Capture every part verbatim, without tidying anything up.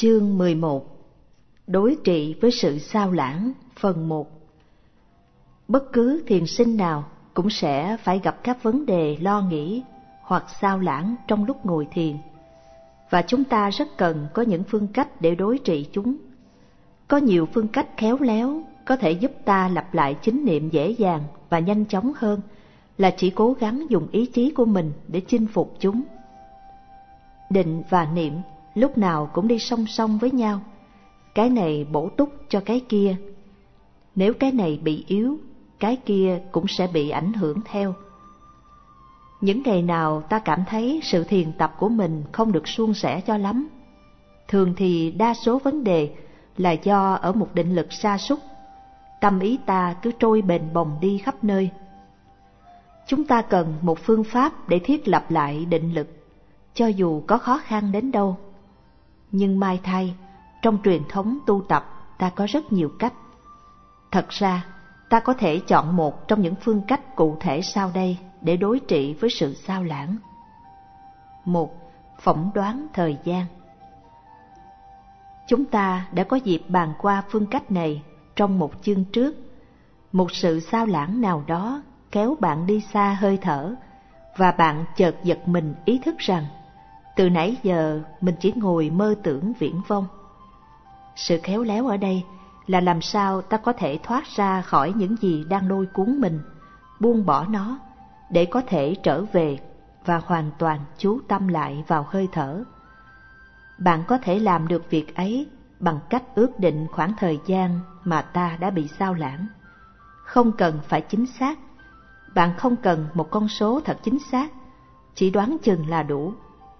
Chương mười một. Đối trị với sự sao lãng. Phần một. Bất cứ thiền sinh nào cũng sẽ phải gặp các vấn đề lo nghĩ hoặc sao lãng trong lúc ngồi thiền, và chúng ta rất cần có những phương cách để đối trị chúng. Có nhiều phương cách khéo léo có thể giúp ta lặp lại chánh niệm dễ dàng và nhanh chóng hơn là chỉ cố gắng dùng ý chí của mình để chinh phục chúng. Định và niệm lúc nào cũng đi song song với nhau, cái này bổ túc cho cái kia. Nếu cái này bị yếu, cái kia cũng sẽ bị ảnh hưởng theo. Những ngày nào ta cảm thấy sự thiền tập của mình không được suôn sẻ cho lắm, thường thì đa số vấn đề là do ở một định lực sa sút, tâm ý ta cứ trôi bềnh bồng đi khắp nơi. Chúng ta cần một phương pháp để thiết lập lại định lực, cho dù có khó khăn đến đâu. Nhưng may thay, trong truyền thống tu tập ta có rất nhiều cách. Thật ra, ta có thể chọn một trong những phương cách cụ thể sau đây để đối trị với sự sao lãng. Một. Phỏng đoán thời gian. Chúng ta đã có dịp bàn qua phương cách này trong một chương trước. Một sự sao lãng nào đó kéo bạn đi xa hơi thở, và bạn chợt giật mình ý thức rằng từ nãy giờ mình chỉ ngồi mơ tưởng viển vông. Sự khéo léo ở đây là làm sao ta có thể thoát ra khỏi những gì đang lôi cuốn mình, buông bỏ nó để có thể trở về và hoàn toàn chú tâm lại vào hơi thở. Bạn có thể làm được việc ấy bằng cách ước định khoảng thời gian mà ta đã bị sao lãng. Không cần phải chính xác, bạn không cần một con số thật chính xác, chỉ đoán chừng là đủ.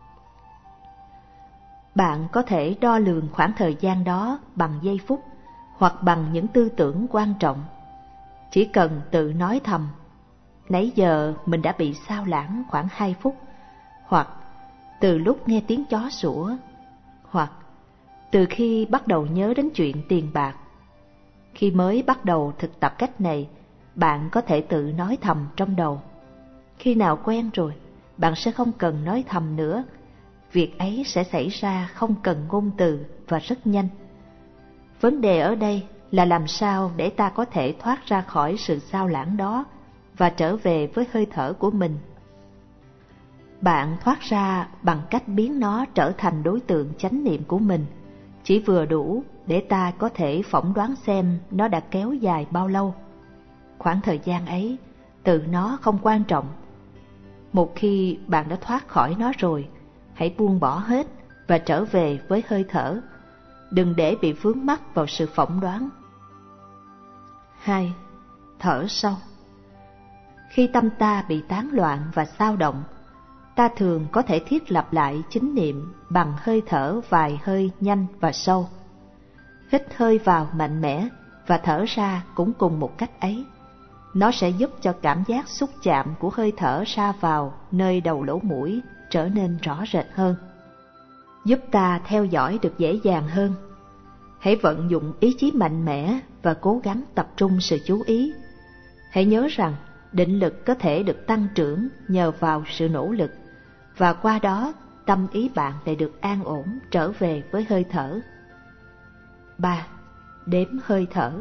Bạn có thể đo lường khoảng thời gian đó bằng giây phút hoặc bằng những tư tưởng quan trọng. Chỉ cần tự nói thầm, nãy giờ mình đã bị sao lãng khoảng hai phút, hoặc từ lúc nghe tiếng chó sủa, hoặc từ khi bắt đầu nhớ đến chuyện tiền bạc. Khi mới bắt đầu thực tập cách này, bạn có thể tự nói thầm trong đầu. Khi nào quen rồi, bạn sẽ không cần nói thầm nữa. Việc ấy sẽ xảy ra không cần ngôn từ và rất nhanh. Vấn đề ở đây là làm sao để ta có thể thoát ra khỏi sự sao lãng đó và trở về với hơi thở của mình. Bạn thoát ra bằng cách biến nó trở thành đối tượng chánh niệm của mình, chỉ vừa đủ để ta có thể phỏng đoán xem nó đã kéo dài bao lâu. Khoảng thời gian ấy, tự nó không quan trọng. Một khi bạn đã thoát khỏi nó rồi, hãy buông bỏ hết và trở về với hơi thở. Đừng để bị vướng mắc vào sự phỏng đoán. Hai. Thở sâu. Khi tâm ta bị tán loạn và xao động, ta thường có thể thiết lập lại chánh niệm bằng hơi thở vài hơi nhanh và sâu. Hít hơi vào mạnh mẽ và thở ra cũng cùng một cách ấy. Nó sẽ giúp cho cảm giác xúc chạm của hơi thở ra vào nơi đầu lỗ mũi trở nên rõ rệt hơn, giúp ta theo dõi được dễ dàng hơn. Hãy vận dụng ý chí mạnh mẽ và cố gắng tập trung sự chú ý. Hãy nhớ rằng định lực có thể được tăng trưởng nhờ vào sự nỗ lực, và qua đó tâm ý bạn lại được an ổn trở về với hơi thở. Ba. Đếm hơi thở.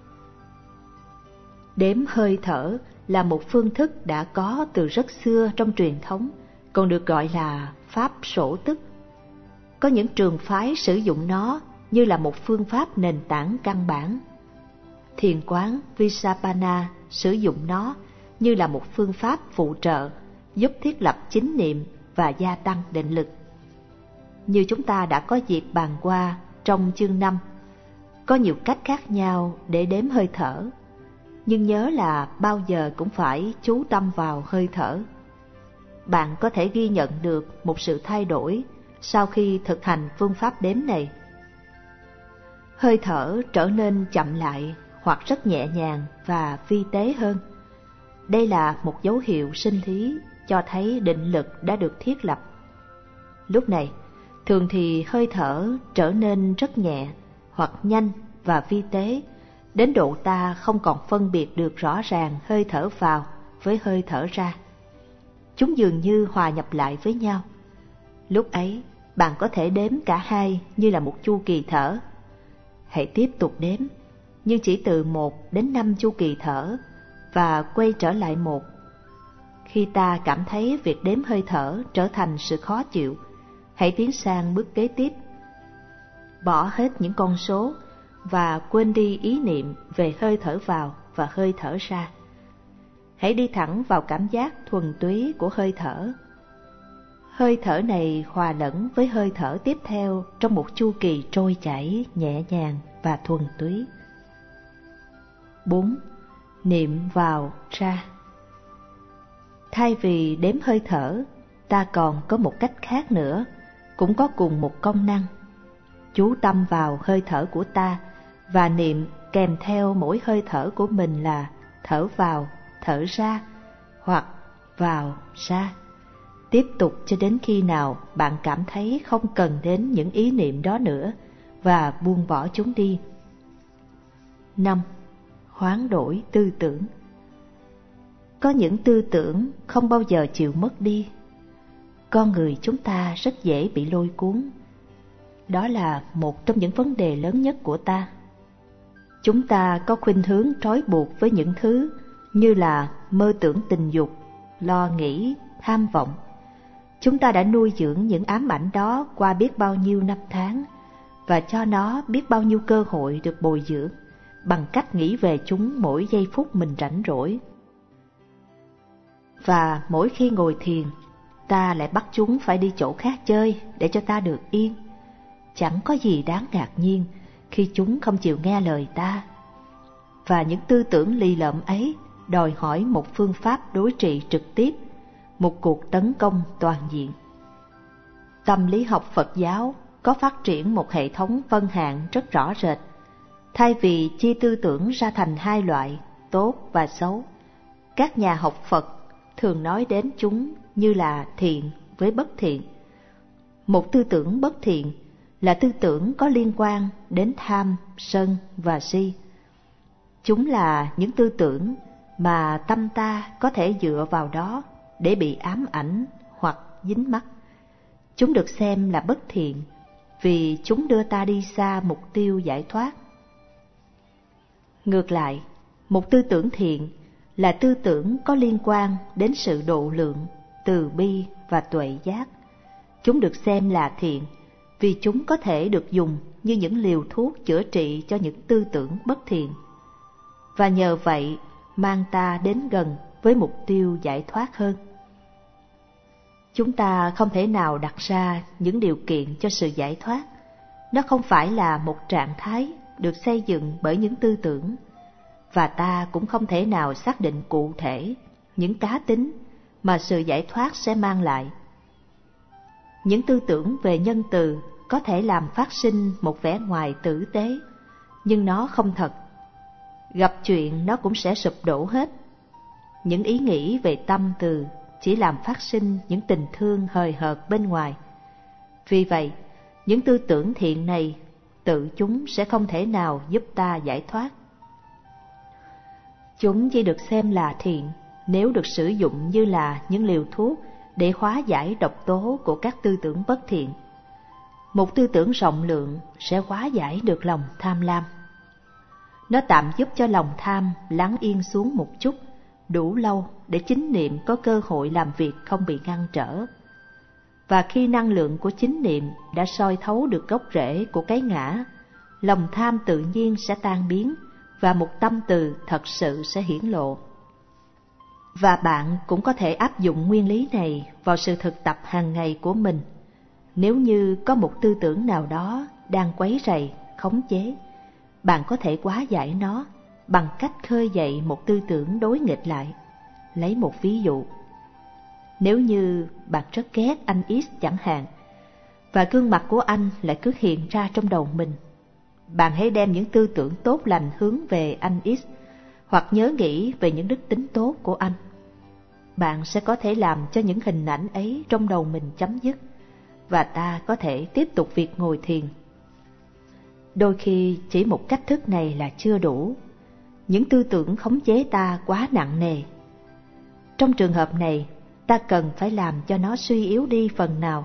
Đếm hơi thở là một phương thức đã có từ rất xưa trong truyền thống, còn được gọi là pháp sổ tức. Có những trường phái sử dụng nó như là một phương pháp nền tảng căn bản. Thiền quán Visappana sử dụng nó như là một phương pháp phụ trợ, giúp thiết lập chánh niệm và gia tăng định lực. Như chúng ta đã có dịp bàn qua trong chương năm, có nhiều cách khác nhau để đếm hơi thở, nhưng nhớ là bao giờ cũng phải chú tâm vào hơi thở. Bạn có thể ghi nhận được một sự thay đổi sau khi thực hành phương pháp đếm này. Hơi thở trở nên chậm lại hoặc rất nhẹ nhàng và vi tế hơn. Đây là một dấu hiệu sinh lý cho thấy định lực đã được thiết lập. Lúc này, thường thì hơi thở trở nên rất nhẹ hoặc nhanh và vi tế, đến độ ta không còn phân biệt được rõ ràng hơi thở vào với hơi thở ra. Chúng dường như hòa nhập lại với nhau. Lúc ấy, bạn có thể đếm cả hai như là một chu kỳ thở. Hãy tiếp tục đếm, nhưng chỉ từ một đến năm chu kỳ thở và quay trở lại một. Khi ta cảm thấy việc đếm hơi thở trở thành sự khó chịu, hãy tiến sang bước kế tiếp. Bỏ hết những con số và quên đi ý niệm về hơi thở vào và hơi thở ra. Hãy đi thẳng vào cảm giác thuần túy của hơi thở. Hơi thở này hòa lẫn với hơi thở tiếp theo trong một chu kỳ trôi chảy nhẹ nhàng và thuần túy. bốn. Niệm vào ra. Thay vì đếm hơi thở, ta còn có một cách khác nữa, cũng có cùng một công năng. Chú tâm vào hơi thở của ta và niệm kèm theo mỗi hơi thở của mình là thở vào, thở ra hoặc vào, ra. Tiếp tục cho đến khi nào bạn cảm thấy không cần đến những ý niệm đó nữa và buông bỏ chúng đi. năm. Hoán đổi tư tưởng. Có những tư tưởng không bao giờ chịu mất đi. Con người chúng ta rất dễ bị lôi cuốn. Đó là một trong những vấn đề lớn nhất của ta. Chúng ta có khuynh hướng trói buộc với những thứ như là mơ tưởng tình dục, lo nghĩ, tham vọng. Chúng ta đã nuôi dưỡng những ám ảnh đó qua biết bao nhiêu năm tháng và cho nó biết bao nhiêu cơ hội được bồi dưỡng bằng cách nghĩ về chúng mỗi giây phút mình rảnh rỗi. Và mỗi khi ngồi thiền, ta lại bắt chúng phải đi chỗ khác chơi để cho ta được yên. Chẳng có gì đáng ngạc nhiên khi chúng không chịu nghe lời ta. Và những tư tưởng lì lợm ấy đòi hỏi một phương pháp đối trị trực tiếp, một cuộc tấn công toàn diện. Tâm lý học Phật giáo có phát triển một hệ thống phân hạng rất rõ rệt. Thay vì chia tư tưởng ra thành hai loại, tốt và xấu, các nhà học Phật thường nói đến chúng như là thiện với bất thiện. Một tư tưởng bất thiện là tư tưởng có liên quan đến tham, sân và si. Chúng là những tư tưởng mà tâm ta có thể dựa vào đó để bị ám ảnh hoặc dính mắc. Chúng được xem là bất thiện vì chúng đưa ta đi xa mục tiêu giải thoát. Ngược lại, một tư tưởng thiện là tư tưởng có liên quan đến sự độ lượng, từ bi và tuệ giác. Chúng được xem là thiện vì chúng có thể được dùng như những liều thuốc chữa trị cho những tư tưởng bất thiện, và nhờ vậy mang ta đến gần với mục tiêu giải thoát hơn. Chúng ta không thể nào đặt ra những điều kiện cho sự giải thoát. Nó không phải là một trạng thái được xây dựng bởi những tư tưởng, và ta cũng không thể nào xác định cụ thể những cá tính mà sự giải thoát sẽ mang lại. Những tư tưởng về nhân từ có thể làm phát sinh một vẻ ngoài tử tế, nhưng nó không thật. Gặp chuyện nó cũng sẽ sụp đổ hết. Những ý nghĩ về tâm từ chỉ làm phát sinh những tình thương hời hợt bên ngoài. Vì vậy, những tư tưởng thiện này tự chúng sẽ không thể nào giúp ta giải thoát. Chúng chỉ được xem là thiện nếu được sử dụng như là những liều thuốc để hóa giải độc tố của các tư tưởng bất thiện. Một tư tưởng rộng lượng sẽ hóa giải được lòng tham lam. Nó tạm giúp cho lòng tham lắng yên xuống một chút, đủ lâu để chính niệm có cơ hội làm việc không bị ngăn trở. Và khi năng lượng của chính niệm đã soi thấu được gốc rễ của cái ngã, lòng tham tự nhiên sẽ tan biến và một tâm từ thật sự sẽ hiển lộ. Và bạn cũng có thể áp dụng nguyên lý này vào sự thực tập hàng ngày của mình. Nếu như có một tư tưởng nào đó đang quấy rầy, khống chế, bạn có thể hóa giải nó bằng cách khơi dậy một tư tưởng đối nghịch lại. Lấy một ví dụ. Nếu như bạn rất ghét anh X chẳng hạn, và gương mặt của anh lại cứ hiện ra trong đầu mình, bạn hãy đem những tư tưởng tốt lành hướng về anh X, hoặc nhớ nghĩ về những đức tính tốt của anh. Bạn sẽ có thể làm cho những hình ảnh ấy trong đầu mình chấm dứt, và ta có thể tiếp tục việc ngồi thiền. Đôi khi chỉ một cách thức này là chưa đủ. Những tư tưởng khống chế ta quá nặng nề. Trong trường hợp này, ta cần phải làm cho nó suy yếu đi phần nào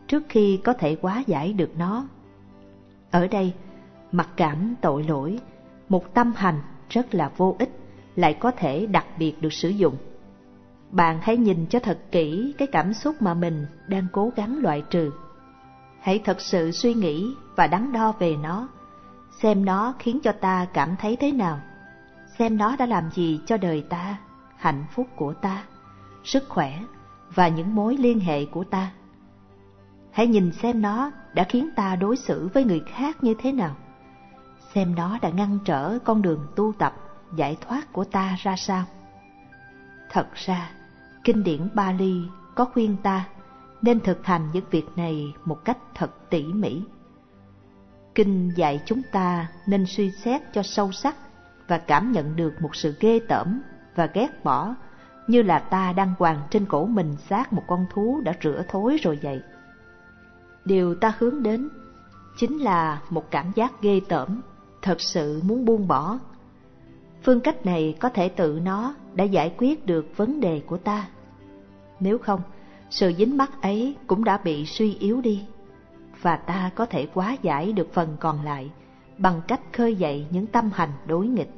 trước khi có thể hóa giải được nó. Ở đây, mặc cảm tội lỗi, một tâm hành rất là vô ích, lại có thể đặc biệt được sử dụng. Bạn hãy nhìn cho thật kỹ cái cảm xúc mà mình đang cố gắng loại trừ. Hãy thật sự suy nghĩ và đắn đo về nó, xem nó khiến cho ta cảm thấy thế nào, xem nó đã làm gì cho đời ta, hạnh phúc của ta, sức khỏe và những mối liên hệ của ta. Hãy nhìn xem nó đã khiến ta đối xử với người khác như thế nào, xem nó đã ngăn trở con đường tu tập, giải thoát của ta ra sao. Thật ra, kinh điển Pali có khuyên ta nên thực hành những việc này một cách thật tỉ mỉ. Kinh dạy chúng ta nên suy xét cho sâu sắc và cảm nhận được một sự ghê tởm và ghét bỏ, như là ta đang quàng trên cổ mình xác một con thú đã rửa thối rồi vậy. Điều ta hướng đến chính là một cảm giác ghê tởm, thật sự muốn buông bỏ. Phương cách này có thể tự nó đã giải quyết được vấn đề của ta. Nếu không, sự dính mắc ấy cũng đã bị suy yếu đi, và ta có thể hóa giải được phần còn lại bằng cách khơi dậy những tâm hành đối nghịch.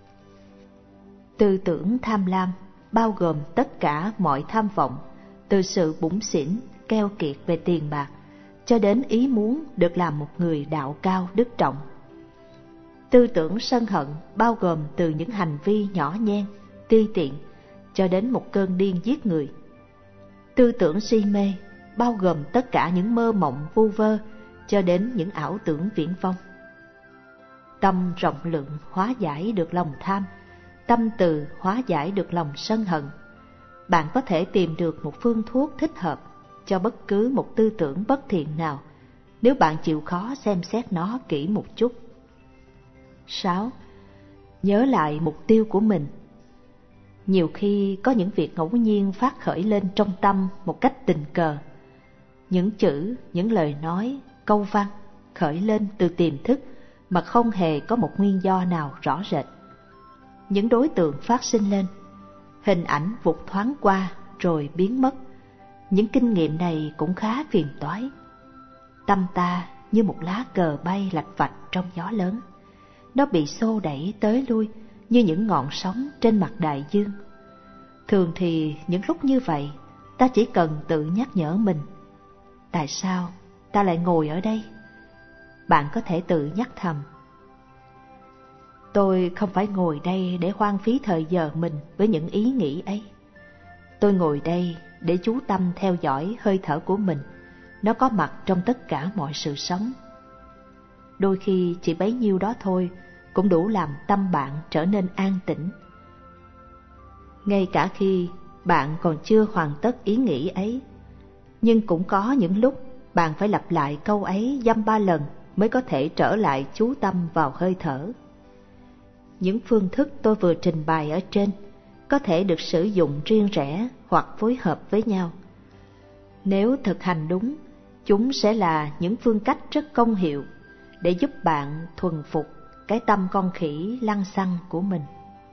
Tư tưởng tham lam bao gồm tất cả mọi tham vọng, từ sự bủn xỉn, keo kiệt về tiền bạc, cho đến ý muốn được làm một người đạo cao đức trọng. Tư tưởng sân hận bao gồm từ những hành vi nhỏ nhen, ti tiện, cho đến một cơn điên giết người. Tư tưởng si mê bao gồm tất cả những mơ mộng vu vơ, cho đến những ảo tưởng viển vông. Tâm rộng lượng hóa giải được lòng tham, tâm từ hóa giải được lòng sân hận. Bạn có thể tìm được một phương thuốc thích hợp cho bất cứ một tư tưởng bất thiện nào, nếu bạn chịu khó xem xét nó kỹ một chút. Sáu. Nhớ lại mục tiêu của mình. Nhiều khi có những việc ngẫu nhiên phát khởi lên trong tâm một cách tình cờ. Những chữ, những lời nói, câu văn khởi lên từ tiềm thức mà không hề có một nguyên do nào rõ rệt. Những đối tượng phát sinh lên, hình ảnh vụt thoáng qua rồi biến mất. Những kinh nghiệm này cũng khá phiền toái. Tâm ta như một lá cờ bay lạch vạch trong gió lớn. Nó bị xô đẩy tới lui như những ngọn sóng trên mặt đại dương. Thường thì những lúc như vậy, ta chỉ cần tự nhắc nhở mình: tại sao ta lại ngồi ở đây? Bạn có thể tự nhắc thầm: tôi không phải ngồi đây để hoang phí thời giờ mình với những ý nghĩ ấy. Tôi ngồi đây để chú tâm theo dõi hơi thở của mình. Nó có mặt trong tất cả mọi sự sống. Đôi khi chỉ bấy nhiêu đó thôi cũng đủ làm tâm bạn trở nên an tĩnh. Ngay cả khi bạn còn chưa hoàn tất ý nghĩ ấy, nhưng cũng có những lúc bạn phải lặp lại câu ấy dăm ba lần mới có thể trở lại chú tâm vào hơi thở. Những phương thức tôi vừa trình bày ở trên có thể được sử dụng riêng rẽ hoặc phối hợp với nhau. Nếu thực hành đúng, chúng sẽ là những phương cách rất công hiệu để giúp bạn thuần phục cái tâm con khỉ lăng xăng của mình.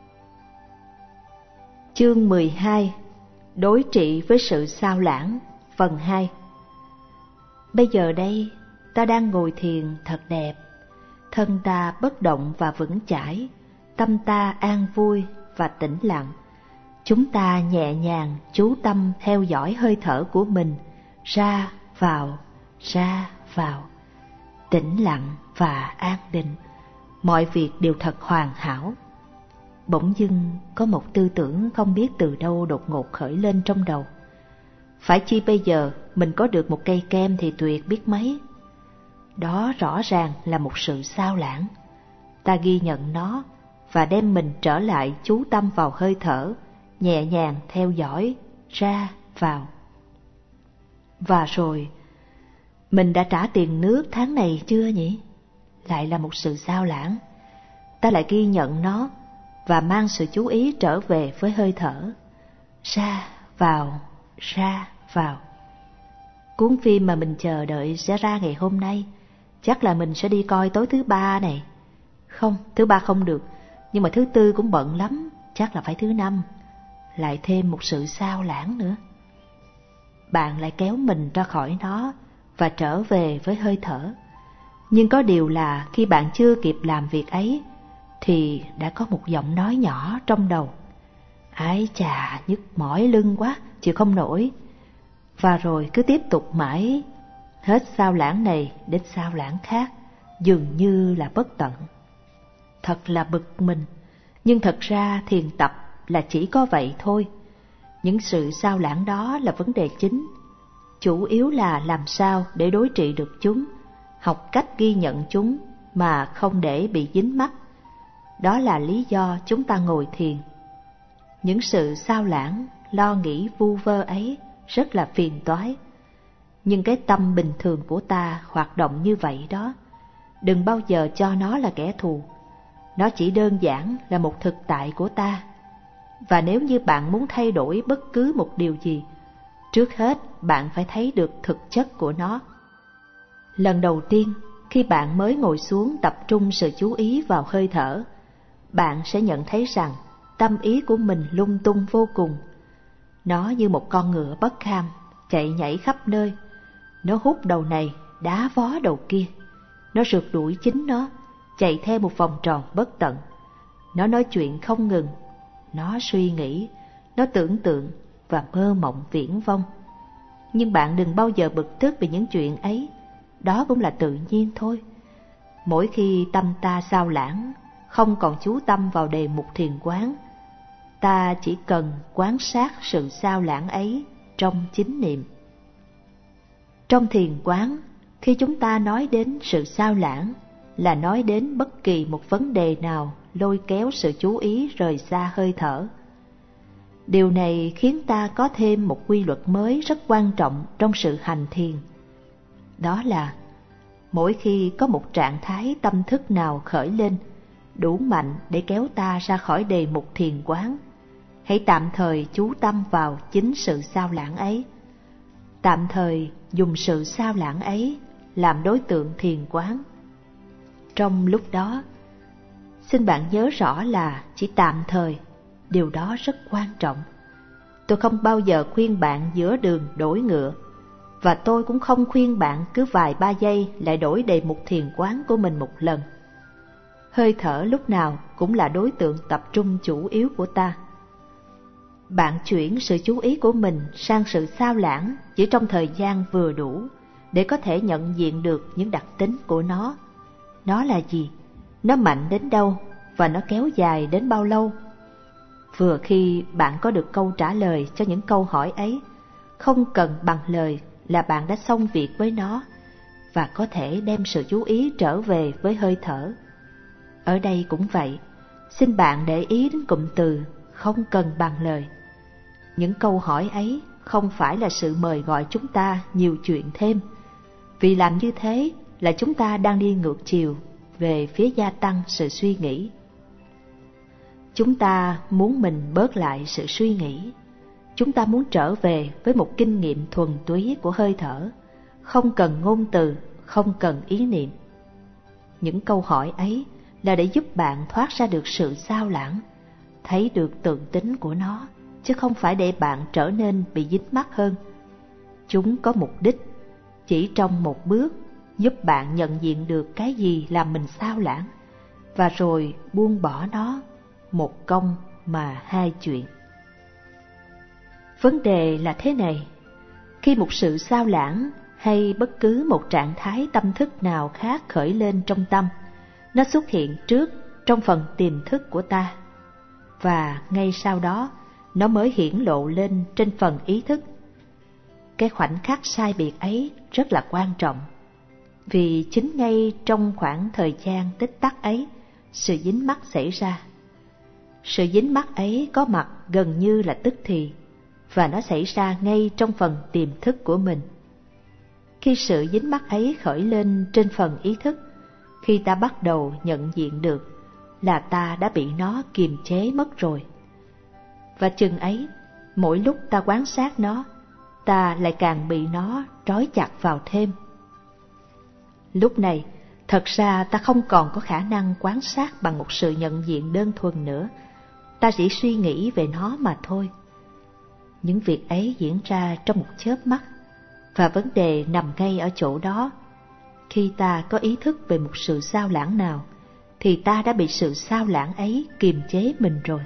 Chương mười hai. Đối trị với sự xao lãng. Phần hai. Bây giờ đây, ta đang ngồi thiền thật đẹp. Thân ta bất động và vững chãi, tâm ta an vui và tĩnh lặng. Chúng ta nhẹ nhàng chú tâm theo dõi hơi thở của mình, ra vào, ra vào, tĩnh lặng và an định. Mọi việc đều thật hoàn hảo. Bỗng dưng có một tư tưởng không biết từ đâu đột ngột khởi lên trong đầu: phải chi bây giờ mình có được một cây kem thì tuyệt biết mấy. Đó rõ ràng là một sự xao lãng. Ta ghi nhận nó và đem mình trở lại chú tâm vào hơi thở, nhẹ nhàng theo dõi, ra, vào. Và rồi, mình đã trả tiền nước tháng này chưa nhỉ? Lại là một sự xao lãng. Ta lại ghi nhận nó và mang sự chú ý trở về với hơi thở, ra, vào, ra, vào. Cuốn phim mà mình chờ đợi sẽ ra ngày hôm nay, chắc là mình sẽ đi coi tối thứ ba này. Không, thứ ba không được, nhưng mà thứ tư cũng bận lắm, chắc là phải thứ năm. Lại thêm một sự xao lãng nữa. Bạn lại kéo mình ra khỏi nó và trở về với hơi thở. Nhưng có điều là khi bạn chưa kịp làm việc ấy thì đã có một giọng nói nhỏ trong đầu: ái chà, nhức mỏi lưng quá, chịu không nổi. Và rồi cứ tiếp tục mãi, hết sao lãng này đến sao lãng khác, dường như là bất tận. Thật là bực mình, nhưng thật ra thiền tập là chỉ có vậy thôi. Những sự sao lãng đó là vấn đề chính, chủ yếu là làm sao để đối trị được chúng, học cách ghi nhận chúng mà không để bị dính mắc. Đó là lý do chúng ta ngồi thiền. Những sự sao lãng, lo nghĩ vu vơ ấy rất là phiền toái. Nhưng cái tâm bình thường của ta hoạt động như vậy đó, đừng bao giờ cho nó là kẻ thù. Nó chỉ đơn giản là một thực tại của ta. Và nếu như bạn muốn thay đổi bất cứ một điều gì, trước hết bạn phải thấy được thực chất của nó. Lần đầu tiên, khi bạn mới ngồi xuống tập trung sự chú ý vào hơi thở, bạn sẽ nhận thấy rằng tâm ý của mình lung tung vô cùng. Nó như một con ngựa bất kham, chạy nhảy khắp nơi. Nó hút đầu này, đá vó đầu kia. Nó rượt đuổi chính nó, chạy theo một vòng tròn bất tận. Nó nói chuyện không ngừng. Nó suy nghĩ, nó tưởng tượng và mơ mộng viển vông. Nhưng bạn đừng bao giờ bực tức vì những chuyện ấy. Đó cũng là tự nhiên thôi. Mỗi khi tâm ta sao lãng, không còn chú tâm vào đề mục thiền quán, ta chỉ cần quan sát sự sao lãng ấy trong chính niệm. Trong thiền quán, khi chúng ta nói đến sự sao lãng, là nói đến bất kỳ một vấn đề nào lôi kéo sự chú ý rời xa hơi thở. Điều này khiến ta có thêm một quy luật mới rất quan trọng trong sự hành thiền. Đó là mỗi khi có một trạng thái tâm thức nào khởi lên, đủ mạnh để kéo ta ra khỏi đề mục thiền quán, hãy tạm thời chú tâm vào chính sự sao lãng ấy. Tạm thời dùng sự sao lãng ấy làm đối tượng thiền quán. Trong lúc đó, xin bạn nhớ rõ là chỉ tạm thời, điều đó rất quan trọng. Tôi không bao giờ khuyên bạn giữa đường đổi ngựa, và tôi cũng không khuyên bạn cứ vài ba giây lại đổi đề mục thiền quán của mình một lần. Hơi thở lúc nào cũng là đối tượng tập trung chủ yếu của ta. Bạn chuyển sự chú ý của mình sang sự sao lãng chỉ trong thời gian vừa đủ để có thể nhận diện được những đặc tính của nó. Nó là gì? Nó mạnh đến đâu? Và nó kéo dài đến bao lâu? Vừa khi bạn có được câu trả lời cho những câu hỏi ấy, không cần bằng lời là bạn đã xong việc với nó và có thể đem sự chú ý trở về với hơi thở. Ở đây cũng vậy, xin bạn để ý đến cụm từ không cần bằng lời. Những câu hỏi ấy không phải là sự mời gọi chúng ta nhiều chuyện thêm, vì làm như thế là chúng ta đang đi ngược chiều về phía gia tăng sự suy nghĩ. Chúng ta muốn mình bớt lại sự suy nghĩ. Chúng ta muốn trở về với một kinh nghiệm thuần túy của hơi thở, không cần ngôn từ, không cần ý niệm. Những câu hỏi ấy là để giúp bạn thoát ra được sự sao lãng, thấy được tượng tính của nó, chứ không phải để bạn trở nên bị dính mắc hơn. Chúng có mục đích, chỉ trong một bước, giúp bạn nhận diện được cái gì làm mình sao lãng, và rồi buông bỏ nó, một công mà hai chuyện. Vấn đề là thế này, khi một sự sao lãng hay bất cứ một trạng thái tâm thức nào khác khởi lên trong tâm, nó xuất hiện trước trong phần tiềm thức của ta, và ngay sau đó nó mới hiển lộ lên trên phần ý thức. Cái khoảnh khắc sai biệt ấy rất là quan trọng, vì chính ngay trong khoảng thời gian tích tắc ấy, sự dính mắc xảy ra. Sự dính mắc ấy có mặt gần như là tức thì, và nó xảy ra ngay trong phần tiềm thức của mình. Khi sự dính mắc ấy khởi lên trên phần ý thức, khi ta bắt đầu nhận diện được là ta đã bị nó kiềm chế mất rồi. Và chừng ấy, mỗi lúc ta quan sát nó, ta lại càng bị nó trói chặt vào thêm. Lúc này, thật ra ta không còn có khả năng quan sát bằng một sự nhận diện đơn thuần nữa, ta chỉ suy nghĩ về nó mà thôi. Những việc ấy diễn ra trong một chớp mắt, Và vấn đề nằm ngay ở chỗ đó. Khi ta có ý thức về một sự sao lãng nào, thì ta đã bị sự sao lãng ấy kiềm chế mình rồi.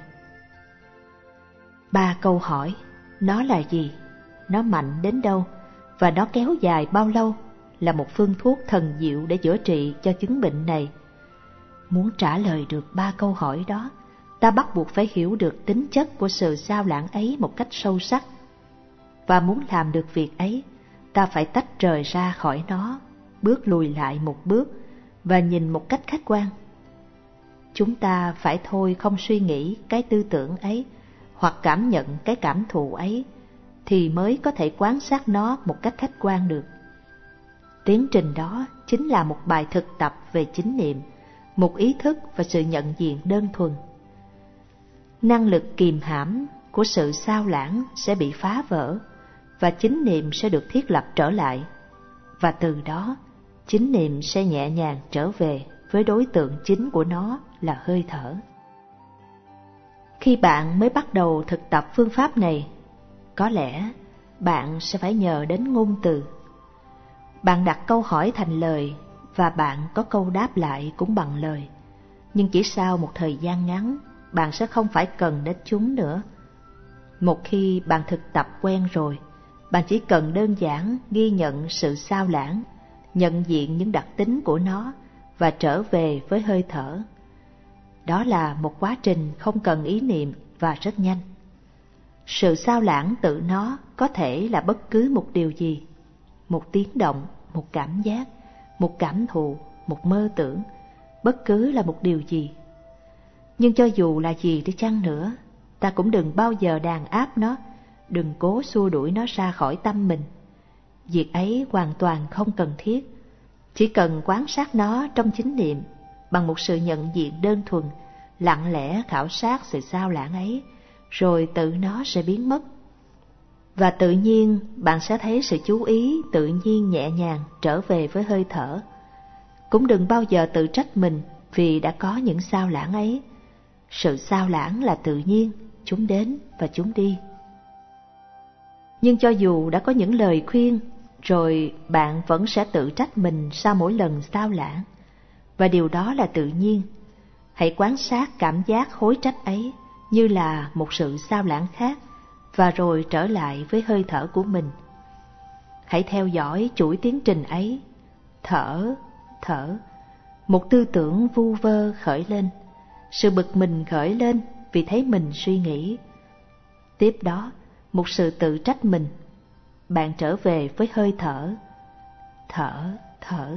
Ba câu hỏi: nó là gì, nó mạnh đến đâu, và nó kéo dài bao lâu, là một phương thuốc thần diệu để chữa trị cho chứng bệnh này. Muốn trả lời được ba câu hỏi đó, ta bắt buộc phải hiểu được tính chất của sự sao lãng ấy một cách sâu sắc. Và muốn làm được việc ấy, ta phải tách rời ra khỏi nó, bước lùi lại một bước và nhìn một cách khách quan. Chúng ta phải thôi không suy nghĩ cái tư tưởng ấy hoặc cảm nhận cái cảm thụ ấy, thì mới có thể quan sát nó một cách khách quan được. Tiến trình đó chính là một bài thực tập về chánh niệm, một ý thức và sự nhận diện đơn thuần. Năng lực kìm hãm của sự sao lãng sẽ bị phá vỡ, và chánh niệm sẽ được thiết lập trở lại. Và từ đó, chánh niệm sẽ nhẹ nhàng trở về với đối tượng chính của nó là hơi thở. Khi bạn mới bắt đầu thực tập phương pháp này, có lẽ bạn sẽ phải nhờ đến ngôn từ. Bạn đặt câu hỏi thành lời và bạn có câu đáp lại cũng bằng lời. Nhưng chỉ sau một thời gian ngắn, bạn sẽ không phải cần đến chúng nữa. Một khi bạn thực tập quen rồi, bạn chỉ cần đơn giản ghi nhận sự sao lãng, nhận diện những đặc tính của nó và trở về với hơi thở. Đó là một quá trình không cần ý niệm và rất nhanh. Sự sao lãng tự nó có thể là bất cứ một điều gì, một tiếng động, một cảm giác, một cảm thụ, một mơ tưởng, bất cứ là một điều gì. Nhưng cho dù là gì đi chăng nữa, ta cũng đừng bao giờ đàn áp nó, đừng cố xua đuổi nó ra khỏi tâm mình. Việc ấy hoàn toàn không cần thiết. Chỉ cần quan sát nó trong chánh niệm, bằng một sự nhận diện đơn thuần, lặng lẽ khảo sát sự sao lãng ấy, rồi tự nó sẽ biến mất. Và tự nhiên bạn sẽ thấy sự chú ý tự nhiên nhẹ nhàng trở về với hơi thở. Cũng đừng bao giờ tự trách mình vì đã có những sao lãng ấy. Sự sao lãng là tự nhiên, chúng đến và chúng đi. Nhưng cho dù đã có những lời khuyên, rồi bạn vẫn sẽ tự trách mình sau mỗi lần sao lãng. Và điều đó là tự nhiên. Hãy quan sát cảm giác hối trách ấy như là một sự sao lãng khác, và rồi trở lại với hơi thở của mình. Hãy theo dõi chuỗi tiến trình ấy. Thở, thở. Một tư tưởng vu vơ khởi lên. Sự bực mình khởi lên vì thấy mình suy nghĩ. Tiếp đó, một sự tự trách mình. Bạn trở về với hơi thở. Thở, thở.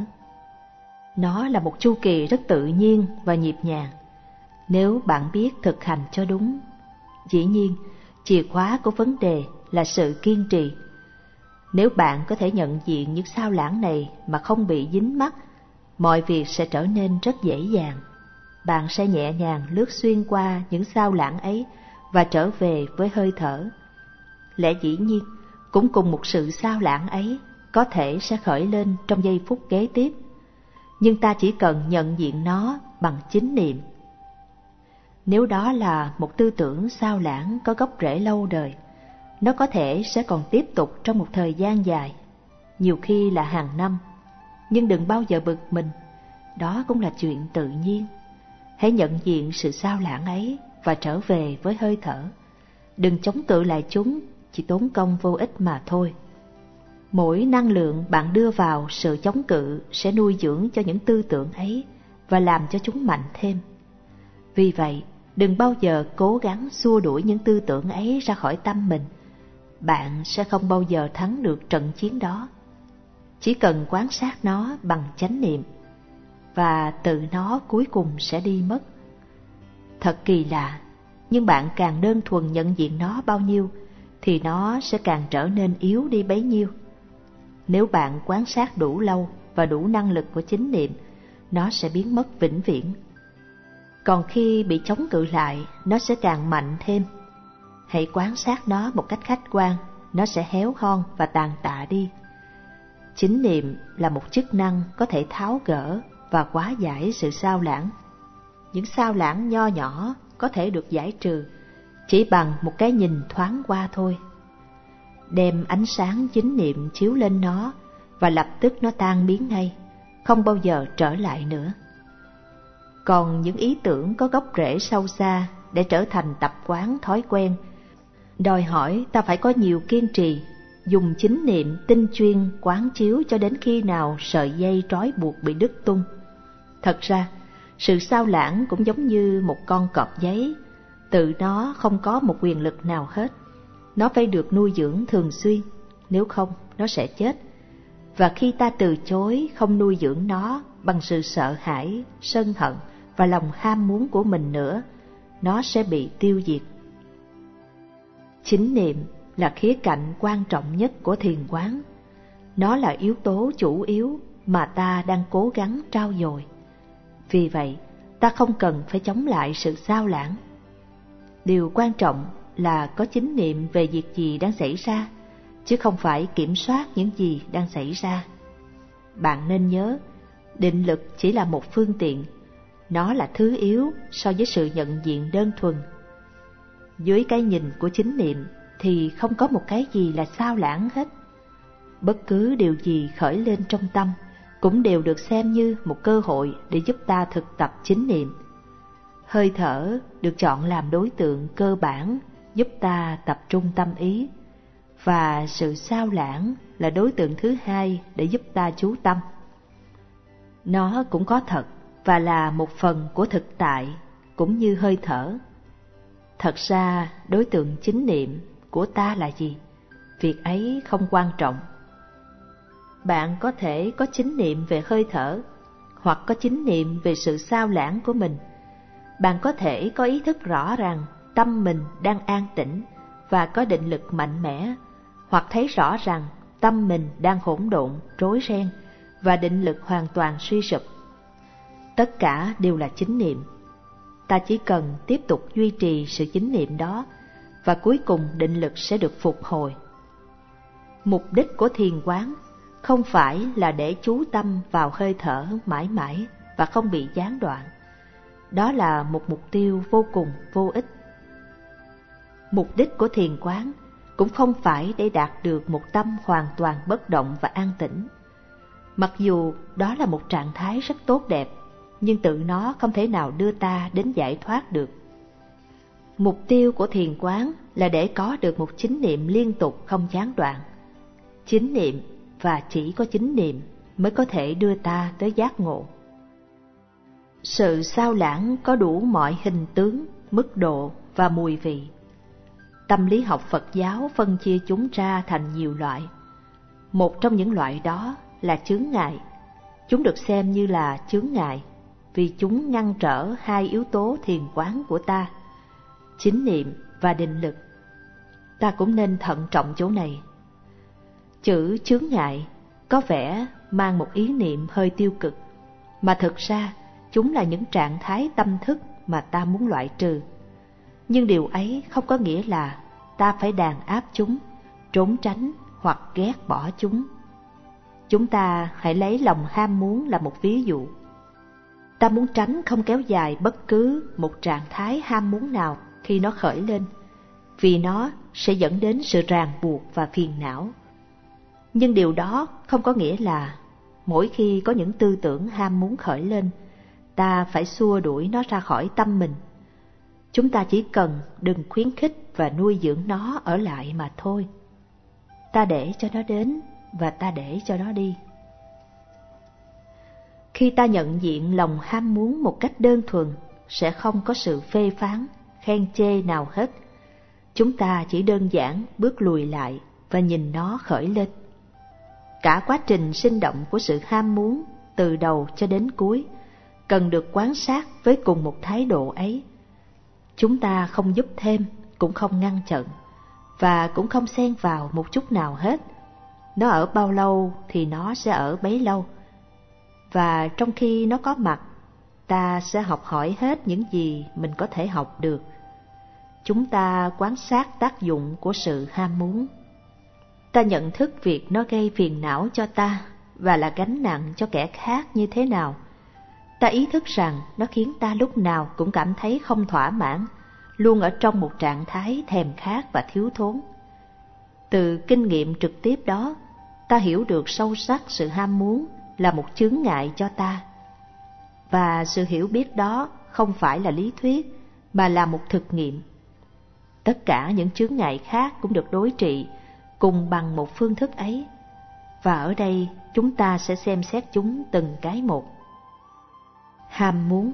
Nó là một chu kỳ rất tự nhiên và nhịp nhàng, nếu bạn biết thực hành cho đúng. Dĩ nhiên, chìa khóa của vấn đề là sự kiên trì. Nếu bạn có thể nhận diện những sao lãng này mà không bị dính mắc, mọi việc sẽ trở nên rất dễ dàng. Bạn sẽ nhẹ nhàng lướt xuyên qua những sao lãng ấy và trở về với hơi thở. Lẽ dĩ nhiên, cũng cùng một sự sao lãng ấy có thể sẽ khởi lên trong giây phút kế tiếp, nhưng ta chỉ cần nhận diện nó bằng chánh niệm. Nếu đó là một tư tưởng sao lãng có gốc rễ lâu đời, nó có thể sẽ còn tiếp tục trong một thời gian dài, nhiều khi là hàng năm. Nhưng đừng bao giờ bực mình, đó cũng là chuyện tự nhiên. Hãy nhận diện sự sao lãng ấy và trở về với hơi thở. Đừng chống cự lại chúng, chỉ tốn công vô ích mà thôi. Mỗi năng lượng bạn đưa vào sự chống cự sẽ nuôi dưỡng cho những tư tưởng ấy và làm cho chúng mạnh thêm. Vì vậy, đừng bao giờ cố gắng xua đuổi những tư tưởng ấy ra khỏi tâm mình. Bạn sẽ không bao giờ thắng được trận chiến đó. Chỉ cần quan sát nó bằng chánh niệm, và tự nó cuối cùng sẽ đi mất. Thật kỳ lạ, nhưng bạn càng đơn thuần nhận diện nó bao nhiêu, thì nó sẽ càng trở nên yếu đi bấy nhiêu. Nếu bạn quan sát đủ lâu và đủ năng lực của chánh niệm, nó sẽ biến mất vĩnh viễn. Còn khi bị chống cự lại, nó sẽ càng mạnh thêm. Hãy quan sát nó một cách khách quan, nó sẽ héo hon và tàn tạ đi. Chánh niệm là một chức năng có thể tháo gỡ và hóa giải sự sao lãng. Những sao lãng nho nhỏ có thể được giải trừ chỉ bằng một cái nhìn thoáng qua thôi. đem ánh sáng chánh niệm chiếu lên nó và lập tức nó tan biến ngay, không bao giờ trở lại nữa. Còn những ý tưởng có gốc rễ sâu xa để trở thành tập quán thói quen, đòi hỏi ta phải có nhiều kiên trì, dùng chánh niệm tinh chuyên quán chiếu cho đến khi nào sợi dây trói buộc bị đứt tung. Thật ra, sự sao lãng cũng giống như một con cọp giấy, tự nó không có một quyền lực nào hết. Nó phải được nuôi dưỡng thường xuyên, nếu không nó sẽ chết. Và khi ta từ chối không nuôi dưỡng nó bằng sự sợ hãi, sân hận và lòng ham muốn của mình nữa, nó sẽ bị tiêu diệt. Chánh niệm là khía cạnh quan trọng nhất của thiền quán. Nó là yếu tố chủ yếu mà ta đang cố gắng trau dồi. Vì vậy, ta không cần phải chống lại sự sao lãng. Điều quan trọng là có chánh niệm về việc gì đang xảy ra, chứ không phải kiểm soát những gì đang xảy ra. Bạn nên nhớ, định lực chỉ là một phương tiện, nó là thứ yếu so với sự nhận diện đơn thuần. Dưới cái nhìn của chánh niệm thì không có một cái gì là sao lãng hết. Bất cứ điều gì khởi lên trong tâm cũng đều được xem như một cơ hội để giúp ta thực tập chánh niệm. Hơi thở được chọn làm đối tượng cơ bản giúp ta tập trung tâm ý, và sự sao lãng là đối tượng thứ hai để giúp ta chú tâm. Nó cũng có thật và là một phần của thực tại, cũng như hơi thở. Thật ra đối tượng chánh niệm của ta là gì? Việc ấy không quan trọng. Bạn có thể có chánh niệm về hơi thở, hoặc có chánh niệm về sự sao lãng của mình. Bạn có thể có ý thức rõ rằng tâm mình đang an tĩnh và có định lực mạnh mẽ, hoặc thấy rõ rằng tâm mình đang hỗn độn, rối ren và định lực hoàn toàn suy sụp. Tất cả đều là chánh niệm. Ta chỉ cần tiếp tục duy trì sự chánh niệm đó, và cuối cùng định lực sẽ được phục hồi. Mục đích của thiền quán không phải là để chú tâm vào hơi thở mãi mãi và không bị gián đoạn. Đó là một mục tiêu vô cùng vô ích. Mục đích của thiền quán cũng không phải để đạt được một tâm hoàn toàn bất động và an tĩnh. Mặc dù đó là một trạng thái rất tốt đẹp, nhưng tự nó không thể nào đưa ta đến giải thoát được. Mục tiêu của thiền quán là để có được một chánh niệm liên tục không gián đoạn. Chánh niệm và chỉ có chánh niệm mới có thể đưa ta tới giác ngộ. Sự sao lãng có đủ mọi hình tướng, mức độ và mùi vị. Tâm lý học Phật giáo phân chia chúng ra thành nhiều loại. Một trong những loại đó là chướng ngại. Chúng được xem như là chướng ngại vì chúng ngăn trở hai yếu tố thiền quán của ta, chánh niệm và định lực. Ta cũng nên thận trọng chỗ này. Chữ chướng ngại có vẻ mang một ý niệm hơi tiêu cực, mà thực ra chúng là những trạng thái tâm thức mà ta muốn loại trừ. Nhưng điều ấy không có nghĩa là ta phải đàn áp chúng, trốn tránh hoặc ghét bỏ chúng. Chúng ta hãy lấy lòng ham muốn là một ví dụ. Ta muốn tránh không kéo dài bất cứ một trạng thái ham muốn nào khi nó khởi lên, vì nó sẽ dẫn đến sự ràng buộc và phiền não. Nhưng điều đó không có nghĩa là mỗi khi có những tư tưởng ham muốn khởi lên, ta phải xua đuổi nó ra khỏi tâm mình. Chúng ta chỉ cần đừng khuyến khích và nuôi dưỡng nó ở lại mà thôi. Ta để cho nó đến và ta để cho nó đi. Khi ta nhận diện lòng ham muốn một cách đơn thuần, sẽ không có sự phê phán, khen chê nào hết. Chúng ta chỉ đơn giản bước lùi lại và nhìn nó khởi lên. Cả quá trình sinh động của sự ham muốn, từ đầu cho đến cuối, cần được quan sát với cùng một thái độ ấy. Chúng ta không giúp thêm, cũng không ngăn chặn, và cũng không xen vào một chút nào hết. Nó ở bao lâu thì nó sẽ ở bấy lâu. Và trong khi nó có mặt, ta sẽ học hỏi hết những gì mình có thể học được. Chúng ta quan sát tác dụng của sự ham muốn. Ta nhận thức việc nó gây phiền não cho ta và là gánh nặng cho kẻ khác như thế nào. Ta ý thức rằng nó khiến ta lúc nào cũng cảm thấy không thỏa mãn, luôn ở trong một trạng thái thèm khát và thiếu thốn. Từ kinh nghiệm trực tiếp đó, ta hiểu được sâu sắc sự ham muốn là một chướng ngại cho ta. Và sự hiểu biết đó không phải là lý thuyết, mà là một thực nghiệm. Tất cả những chướng ngại khác cũng được đối trị cùng bằng một phương thức ấy. Và ở đây chúng ta sẽ xem xét chúng từng cái một. Ham muốn.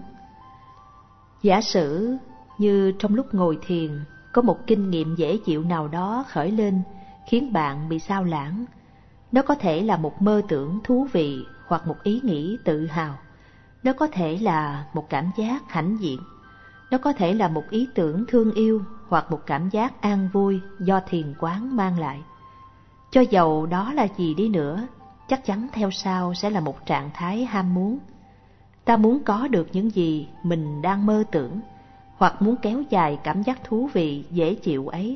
Giả sử như trong lúc ngồi thiền, có một kinh nghiệm dễ chịu nào đó khởi lên khiến bạn bị xao lãng. Nó có thể là một mơ tưởng thú vị hoặc một ý nghĩ tự hào. Nó có thể là một cảm giác hãnh diện. Nó có thể là một ý tưởng thương yêu hoặc một cảm giác an vui do thiền quán mang lại. Cho dầu đó là gì đi nữa, chắc chắn theo sau sẽ là một trạng thái ham muốn. Ta muốn có được những gì mình đang mơ tưởng, hoặc muốn kéo dài cảm giác thú vị, dễ chịu ấy.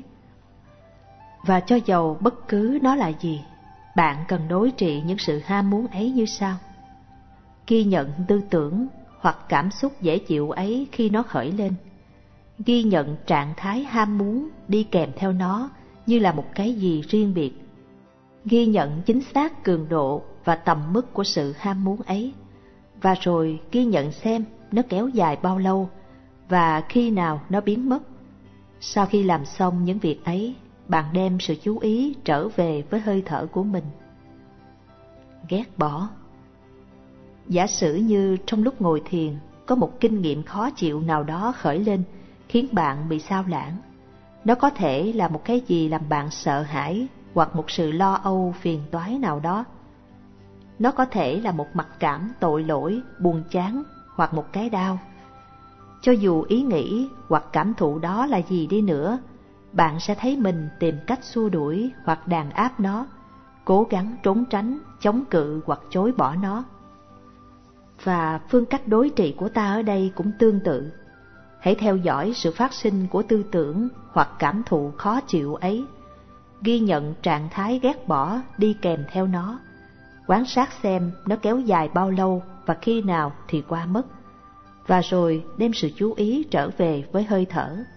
Và cho dầu bất cứ nó là gì, bạn cần đối trị những sự ham muốn ấy như sau. Ghi nhận tư tưởng hoặc cảm xúc dễ chịu ấy khi nó khởi lên. Ghi nhận trạng thái ham muốn đi kèm theo nó như là một cái gì riêng biệt. Ghi nhận chính xác cường độ và tầm mức của sự ham muốn ấy. Và rồi ghi nhận xem nó kéo dài bao lâu và khi nào nó biến mất. Sau khi làm xong những việc ấy, bạn đem sự chú ý trở về với hơi thở của mình. Ghét bỏ. Giả sử như trong lúc ngồi thiền, có một kinh nghiệm khó chịu nào đó khởi lên khiến bạn bị xao lãng. Nó có thể là một cái gì làm bạn sợ hãi hoặc một sự lo âu phiền toái nào đó. Nó có thể là một mặc cảm tội lỗi, buồn chán hoặc một cái đau. Cho dù ý nghĩ hoặc cảm thụ đó là gì đi nữa, bạn sẽ thấy mình tìm cách xua đuổi hoặc đàn áp nó, cố gắng trốn tránh, chống cự hoặc chối bỏ nó. Và phương cách đối trị của ta ở đây cũng tương tự. Hãy theo dõi sự phát sinh của tư tưởng hoặc cảm thụ khó chịu ấy. Ghi nhận trạng thái ghét bỏ đi kèm theo nó. Quan sát xem nó kéo dài bao lâu và khi nào thì qua mất. Và rồi đem sự chú ý trở về với hơi thở.